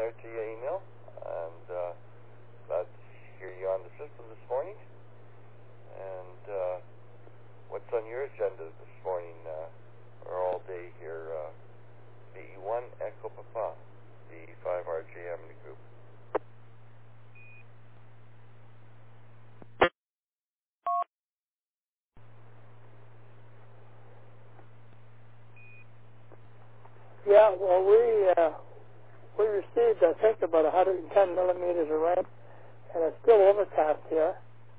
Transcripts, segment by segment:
there to your email, and glad to hear you on the system this morning. And what's on your agenda this morning, or all day here? BE1 Echo Papa, BE5RJ Emily Group. Yeah, well, we received, I think, about 110 millimeters of rain, and it's still overcast here.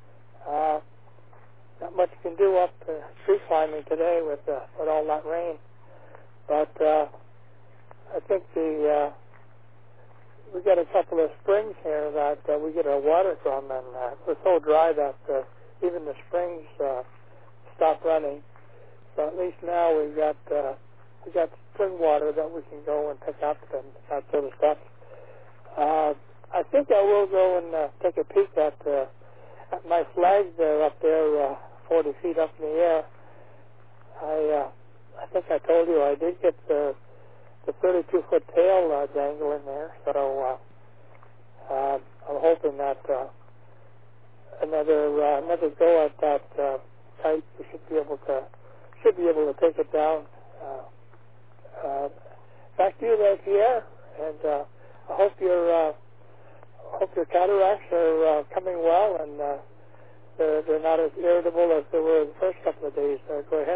Not much you can do up tree climbing today with all that rain. But I think we got a couple of springs here that we get our water from, and we're so dry that even the springs stop running. So at least now we got spring water that we can go and pick up and that sort of stuff. I think I will go and take a peek at my flags there up there, 40 feet up in the air. I think I told you I did get the 32-foot tail dangle in there, so I'm hoping that another go at that kite, we should be able to take it down. Back to you there, Pierre, and I hope your cataracts are coming well, and they're not as irritable as they were the first couple of days. Go ahead.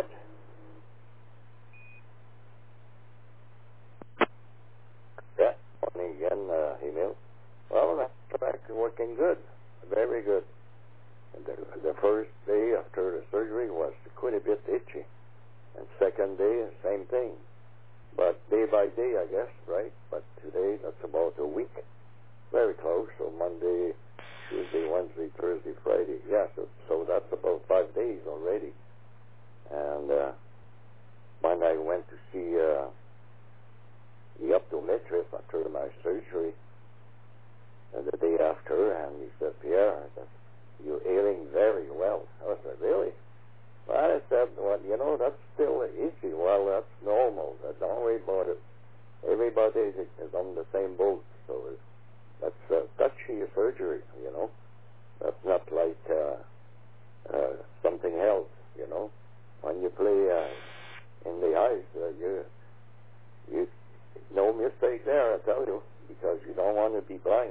Yeah, morning again, Emil. Well, the cataracts are working good, very good. And the first day after the surgery was quite a bit itchy, and second day, same thing. But day by day, I guess, right? But today, that's about a week. Very close. So Monday, Tuesday, Wednesday, Thursday, Friday. Yeah, so that's about 5 days already. And when I went to see the optometrist after my surgery, the day after, and he said, Pierre, you're ailing very well. I said, really? Well, I said, well, that's still easy. Well, that's normal. Don't worry about it. Everybody is on the same boat. So that's touchy surgery, That's not like something else, When you play in the ice, you no mistake there, I tell you, because you don't want to be blind.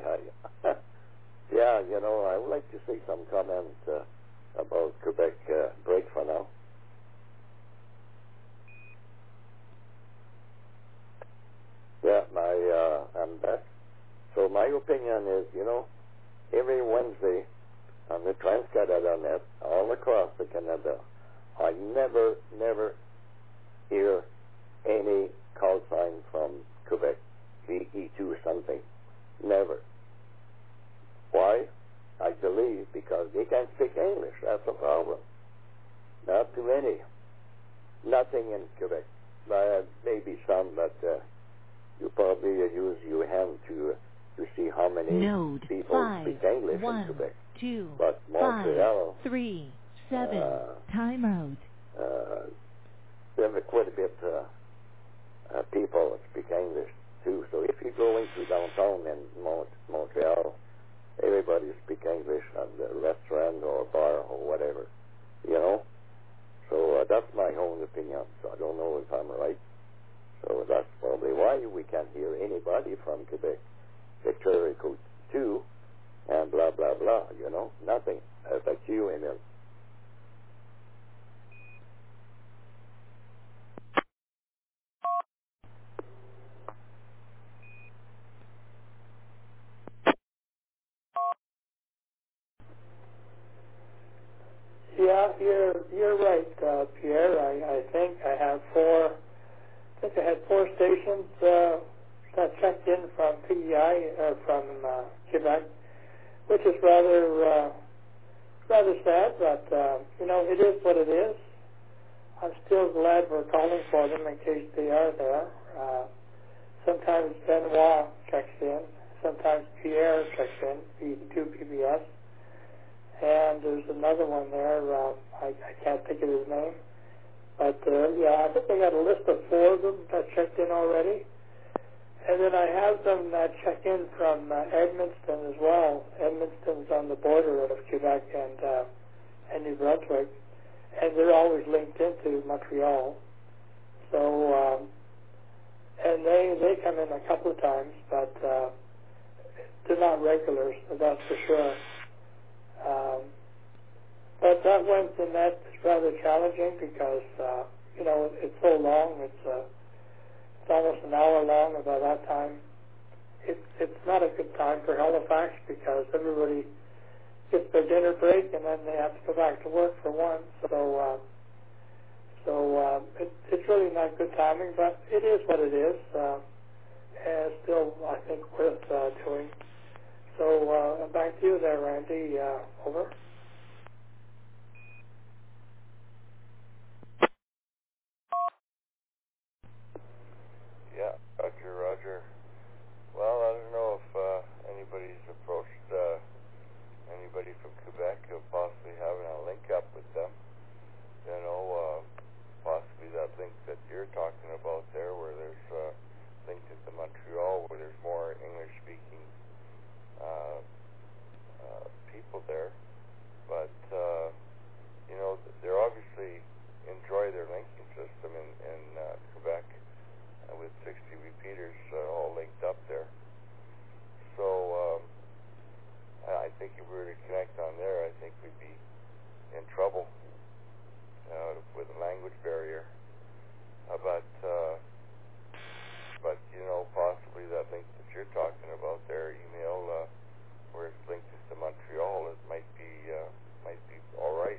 Yeah, I would like to say some comments about Quebec break for now. Yeah, I'm back. So my opinion is, every Wednesday on the Trans-Canada all across the Canada, I never hear any call sign from Quebec, VE2 something. Never. Why? I believe because they can't speak English. That's a problem. Not too many. Nothing in Quebec. Maybe some, but you probably use your hand to see how many people speak English in Quebec. 2, But Montreal, 5, 3, 7, timeout. There are quite a bit people that speak English too. So if you go into downtown in Montreal, everybody speaks English at the restaurant or bar or whatever, So that's my own opinion. So I don't know if I'm right. So that's probably why we can't hear anybody from Quebec. Victoria Code 2 and blah, blah, blah, Nothing. Back to you, Emil. Yeah, you're right, Pierre. I think I had four stations that checked in from PEI from Quebec, which is rather sad, but it is what it is. I'm still glad we're calling for them in case they are there. Sometimes Benoit checks in, sometimes Pierre checks in, to PBS. And there's another one there, I can't think of his name. But, I think I got a list of 4 of them that checked in already. And then I have them check in from Edmonton as well. Edmonton's on the border of Quebec and New Brunswick, and they're always linked into Montreal. So, and they come in a couple of times, but they're not regulars, so that's for sure. But that Wednesday night is rather challenging because, it's so long. It's almost an hour long. By that time, it's not a good time for Halifax because everybody gets their dinner break and then they have to go back to work for one. So it's really not good timing, but it is what it is. And still, I think, worth doing. So back to you there, Randy. Over. Yeah, Roger. Well, I don't know if anybody's approached anybody from Quebec of possibly having a link up with them. Possibly that link that you're talking about there, where there's linked into Montreal, where there's more English-speaking people there. But they're obviously enjoy their linking system in Quebec with 60 repeaters all linked up there. So I think if we were to connect on there, I think we'd be in trouble with a language barrier. But possibly that link that you're talking about there, email, where it's linked to Montreal, it might be all right,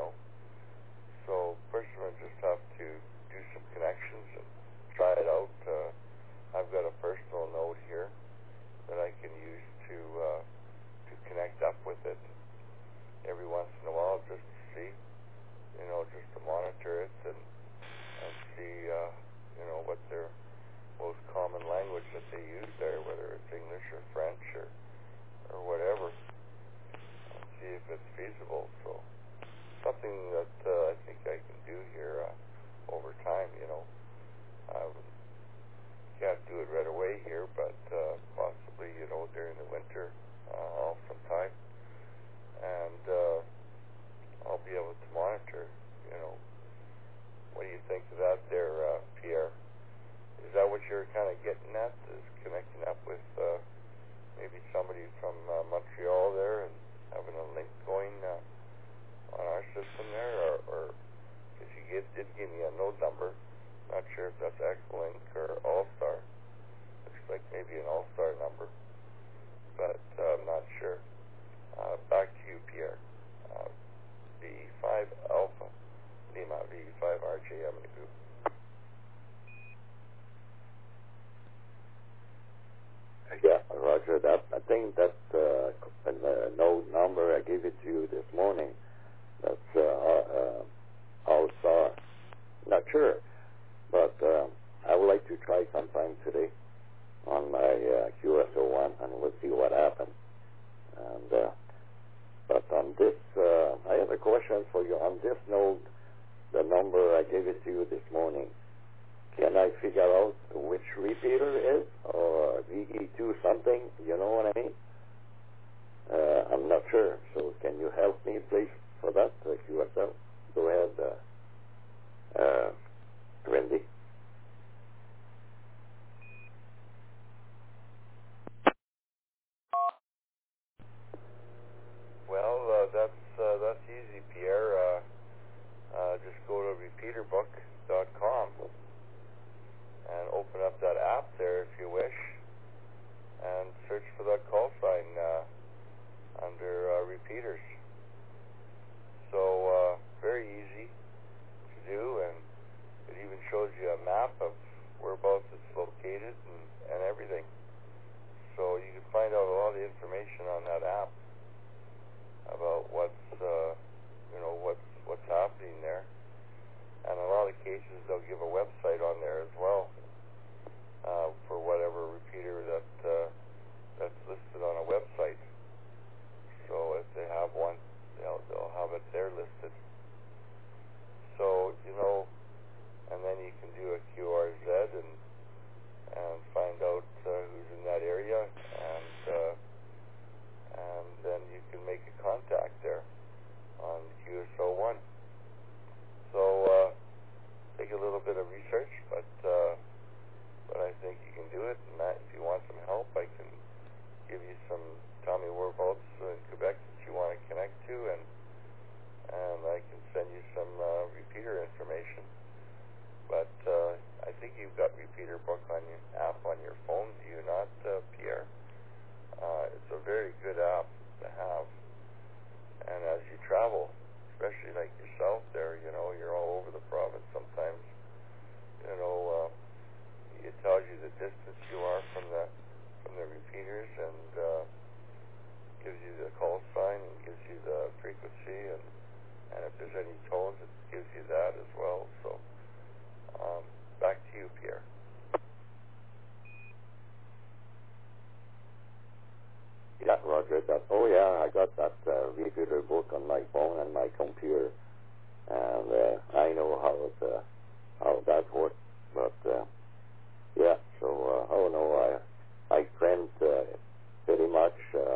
So first we'll just have to do some connections and try it out. I've got a personal note here that I can use to connect up with it every once in a while, just to see, just to monitor it and see, what their most common language that they use there, whether it's English or French or whatever, and see if it's feasible. So something that I think I can do here over time, I can't do it right away here, but possibly, during the winter, sometime, and I'll be able to monitor, What do you think of that there, Pierre? Is that what you're kind of getting at, is connecting up with maybe somebody from Montreal there and having a link going on our system there, or if you did give me a node number, not sure if that's X-Link or All-Star. Looks like maybe an All-Star number, but I'm not sure. Back to you, Pierre. V5 Alpha Lima, V5 RJM in the group. Yeah, Roger, I think that node number I gave it to you this morning, that's All-Star. Not sure, but I would like to try sometime today on my QSO1, and we'll see what happens. And but on this, I have a question for you. On this node, the number I gave it to you this morning, can I figure out which repeater it is, or VE2 something? You know what I mean? I'm not sure. So can you help me, please, for that, QSL? Go ahead, Randy. Well, that's easy, Pierre. Just go to repeaterbook.com and open up that app there if you wish, and search for that call sign under repeaters. So very easy to do, and it even shows you a map of whereabouts it's located and everything. So you can find out a lot of information on that app about what's happening there. And in a lot of cases, they'll give a website on there as well for whatever repeater that's listed Reader book app on your phone, do you not, Pierre? It's a very good app to have. And as you travel, especially like yourself there, you're all over the province sometimes, it tells you the distance you are from the repeaters, and gives you the call sign and gives you the frequency, and if there's any tones, it gives you that as well. So back to you, Pierre. Yeah, Roger. I got that repeater book on my phone and my computer, and I know how that works. But yeah, so I print pretty much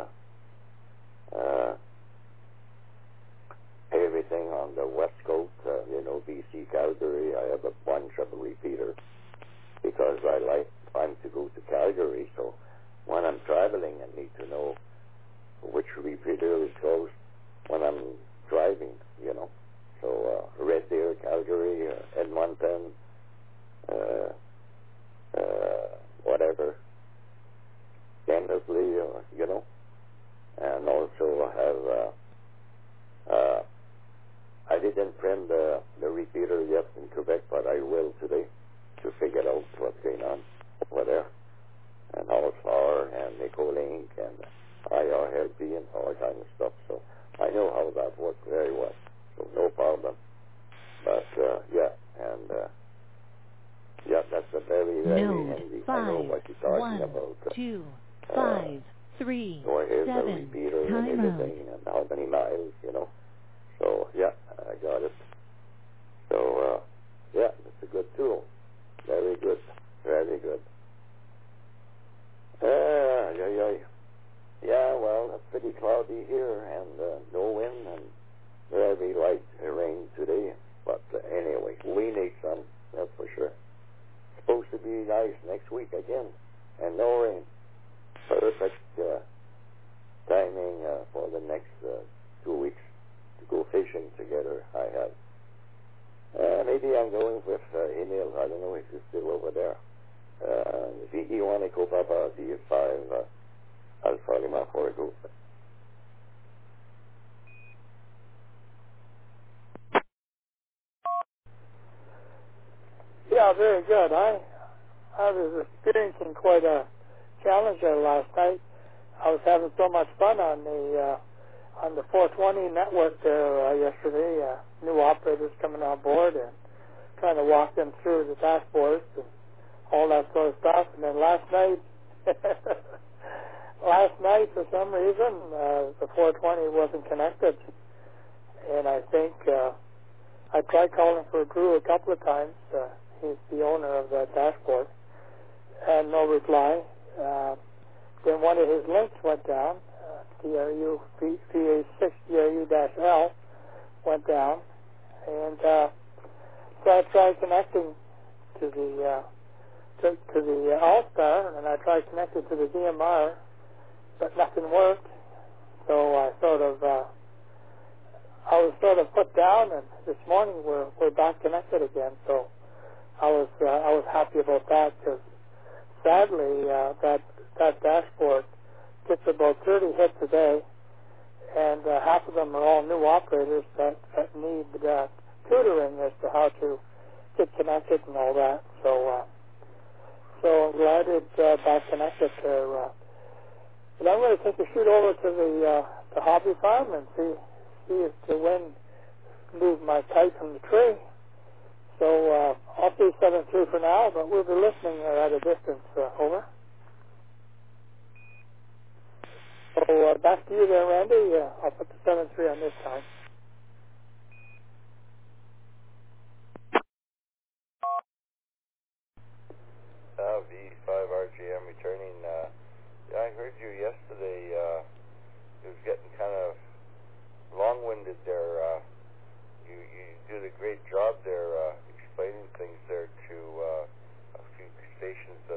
everything on the West Coast. BC, Calgary. I have a bunch of repeaters because I like time to go to Calgary. So when I'm traveling, I need to know which repeater is close when I'm driving, So Red Deer, Calgary, Edmonton, whatever, Kennesley, and also have, I didn't print the repeater yet in Quebec, but I will today to figure out what's going on over there, and Allstar and Nicolink and IRLP and all that kind of stuff. So I know how that works very well, so no problem. But that's a very, very handy. I know what you're talking about. 2, 5, 3, so here's 7, the repeater time and everything, out. and how many miles, So I got it. So it's a good tool. Very good. Very good. Yeah, well, it's pretty cloudy here, and no wind, and very light rain today. But anyway, we need some, that's for sure. Supposed to be nice next week again, and no rain. Perfect timing for the next 2 weeks to go fishing together, I have. Maybe I'm going with Emil. I don't know if he's still over there. VE1 Echo Papa D5 Alpha Lima 4 Echo. Yeah, very good. I was experiencing quite a challenge there last night. I was having so much fun on the 420 network there yesterday. New operators coming on board and trying to walk them through the dashboards and all that sort of stuff. And then last night for some reason the 420 wasn't connected, and I think I tried calling for Drew a couple of times. He's the owner of that dashboard, and no reply. Then one of his links went down. DRU PA6 DRU-L went down, and so I tried connecting to the All-Star, and I tried connecting to the DMR, but nothing worked. So I was sort of put down, and this morning we're back connected again. So I was happy about that, because sadly that dashboard gets about 30 hits a day, and half of them are all new operators that need tutoring as to how to get connected and all that. So I'm glad it's back connected there. But I'm going to take a shoot over to the hobby farm and see if the wind moved my kite from the tree. So I'll see 7-3 for now, but we'll be listening at a distance. Over. So back to you there, Randy. I'll put the 7-3 on this time. V5RGM returning. I heard you yesterday. It was getting kind of long-winded there. You did a great job there explaining things there to a few stations